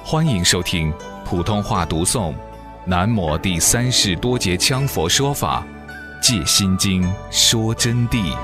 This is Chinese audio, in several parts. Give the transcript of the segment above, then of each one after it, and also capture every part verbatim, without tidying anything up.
欢迎收听普通话读诵南摩第三世多杰羌佛说法戒心经说真谛。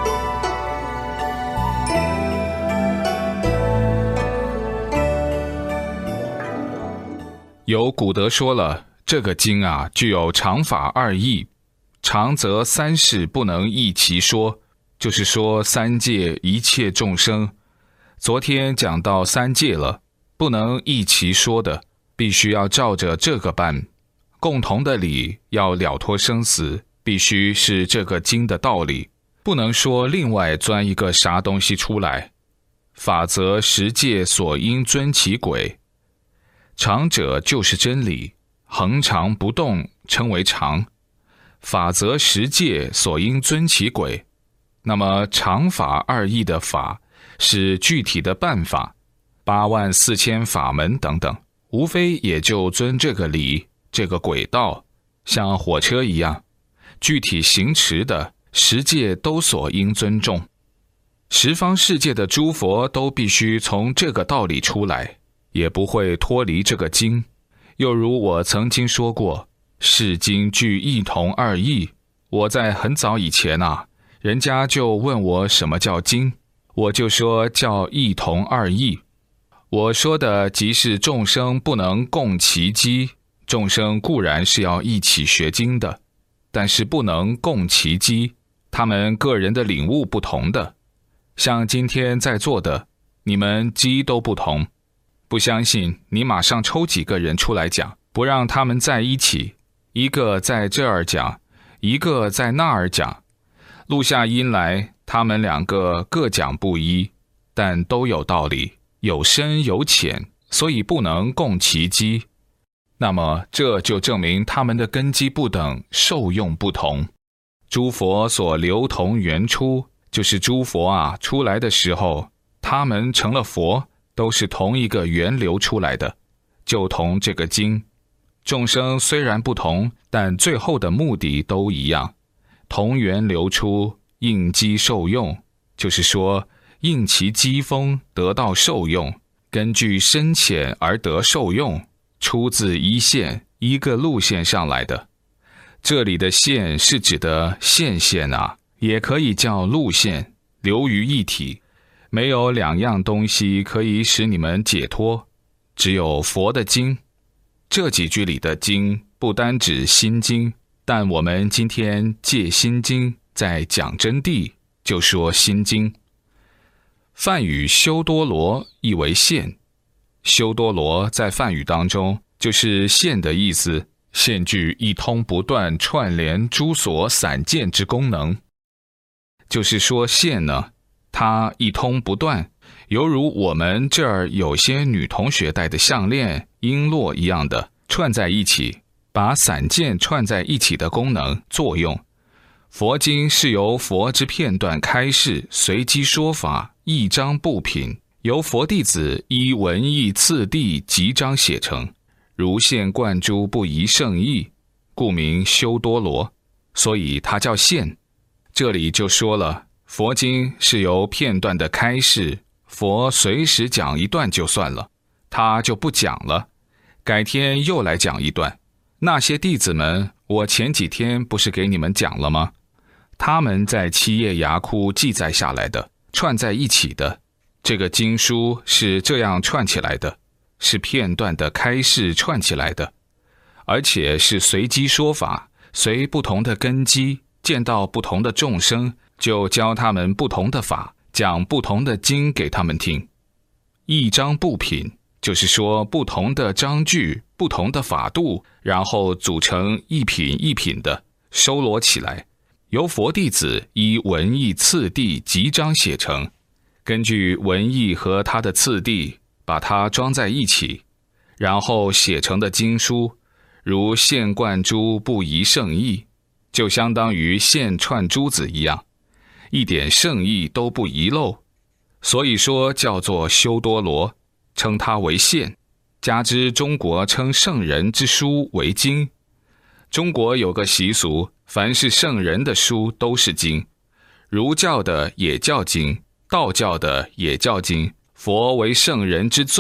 有古德说了，这个经啊具有常法二义，常则三世不能一其说，就是说三界一切众生。昨天讲到三界了，不能一其说的，必须要照着这个办。共同的理要了脱生死，必须是这个经的道理，不能说另外钻一个啥东西出来。法则十界所应遵其轨，常者就是真理，恒常不动称为常。法则十界所应遵其轨，那么常法二义的法是具体的办法，八万四千法门等等，无非也就遵这个理，这个轨道，像火车一样，具体行持的十界都所应尊重。十方世界的诸佛都必须从这个道理出来，也不会脱离这个经。又如我曾经说过，是经具一同二义。我在很早以前啊，人家就问我什么叫经，我就说叫一同二义。我说的即是众生不能共其机，众生固然是要一起学经的，但是不能共其机，他们个人的领悟不同的。像今天在座的，你们机都不同，不相信你马上抽几个人出来讲，不让他们在一起，一个在这儿讲，一个在那儿讲，录下音来，他们两个各讲不一，但都有道理，有深有浅，所以不能共其机。那么这就证明他们的根基不等，受用不同。诸佛所流同源出，就是诸佛啊出来的时候，他们成了佛，都是同一个源流出来的，就同这个经。众生虽然不同，但最后的目的都一样，同源流出，应机受用，就是说应其机锋得到受用，根据深浅而得受用，出自一线一个路线上来的。这里的线是指的线线啊，也可以叫路线，流于一体。没有两样东西可以使你们解脱，只有佛的经。这几句里的经不单指心经，但我们今天借心经在讲真谛，就说心经。梵语修多罗意为线，修多罗在梵语当中就是线的意思，线具一通不断串联诸所散见之功能。就是说线呢，它一通不断，犹如我们这儿有些女同学戴的项链、璎珞一样的，串在一起，把散件串在一起的功能作用。佛经是由佛之片段开示，随机说法，一章部品，由佛弟子依文义次第集章写成，如线贯珠，不移圣意，故名修多罗，所以它叫线。这里就说了，佛经是由片段的开示，佛随时讲一段就算了，他就不讲了，改天又来讲一段。那些弟子们，我前几天不是给你们讲了吗？他们在七叶牙窟记载下来的，串在一起的。这个经书是这样串起来的，是片段的开示串起来的，而且是随机说法，随不同的根基，见到不同的众生，就教他们不同的法，讲不同的经给他们听。一章部品，就是说不同的章句，不同的法度，然后组成一品一品的收罗起来，由佛弟子依文义次第集章写成，根据文义和它的次第把它装在一起，然后写成的经书，如线贯珠，不移圣意，就相当于线串珠子一样，一点圣意都不遗漏，所以说叫做修多罗，称它为线。加之中国称圣人之书为经，中国有个习俗，凡是圣人的书都是经，儒教的也叫经，道教的也叫经，佛为圣人之最，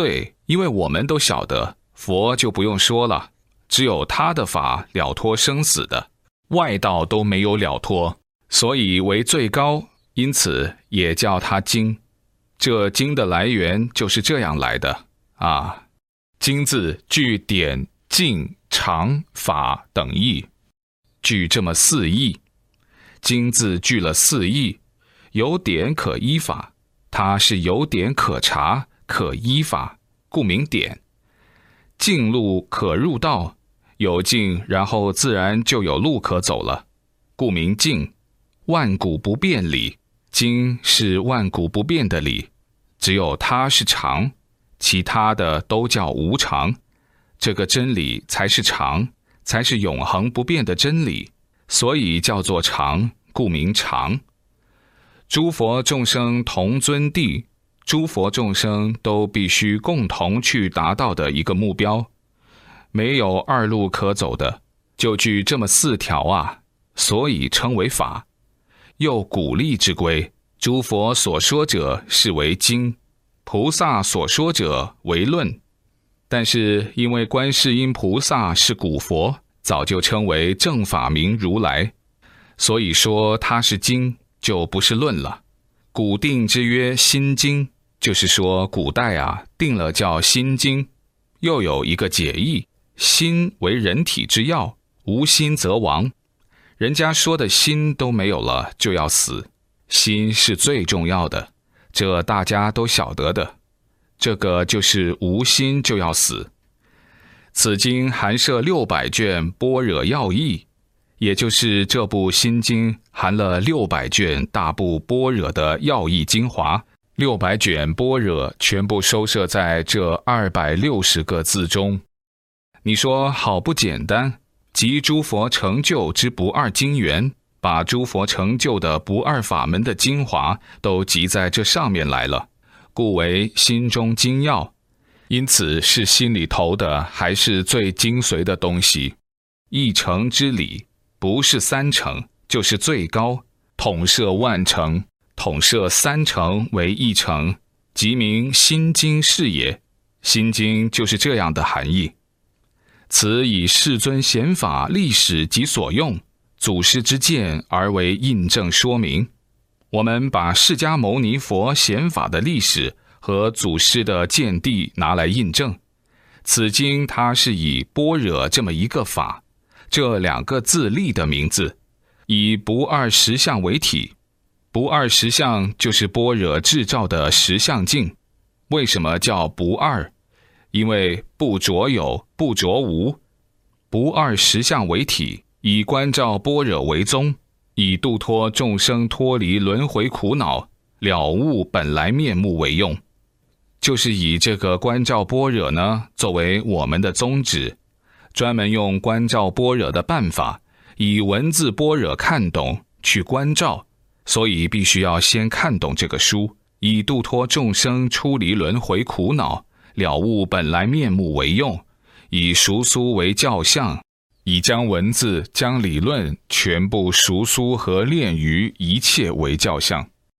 因为我们都晓得，佛就不用说了，只有他的法了脱生死的，外道都没有了脱，所以为最高，因此也叫它经。这经的来源就是这样来的啊。经字具典、净、常、法等义，具这么四义。经字具了四义，有典可依法，它是有典可查、可依法，故名典。径路可入道，有径，然后自然就有路可走了，故名径。万古不变理，经是万古不变的理，只有它是常，其他的都叫无常。这个真理才是常，才是永恒不变的真理，所以叫做常，故名常。诸佛众生同尊谛，诸佛众生都必须共同去达到的一个目标，没有二路可走的，就具这么四条啊，所以称为法。又鼓励之规，诸佛所说者是为经，菩萨所说者为论。但是因为观世音菩萨是古佛，早就称为正法明如来，所以说它是经，就不是论了。古定之曰心经，就是说古代啊定了叫心经。又有一个解义，心为人体之要，无心则亡。人家说的心都没有了就要死，心是最重要的，这大家都晓得的。这个就是无心就要死。此经含摄六百卷般若要义，也就是这部心经含了六百卷大部般若的要义精华，六百卷般若全部收摄在这二百六十个字中。你说好不简单，集诸佛成就之不二经源，把诸佛成就的不二法门的精华都集在这上面来了，故为心中精要。因此是心里头的，还是最精髓的东西。一乘之理，不是三乘，就是最高，统摄万乘，统摄三乘为一乘，即名心经是也。心经就是这样的含义。此以世尊显法历史及所用，祖师之见而为印证说明。我们把释迦牟尼佛显法的历史和祖师的见地拿来印证。此经它是以般若这么一个法，这两个字立的名字，以不二实相为体。不二实相就是般若制造的实相境。为什么叫不二？因为不着有，不着无。不二实相为体，以观照般若为宗，以度脱众生脱离轮回苦恼，了悟本来面目为用。就是以这个观照般若呢，作为我们的宗旨，专门用观照般若的办法，以文字般若看懂，去观照。所以必须要先看懂这个书，以度脱众生出离轮回苦恼，了悟本来面目为用，以熟苏为教相，以将文字将理论全部熟苏和炼于一切为教相。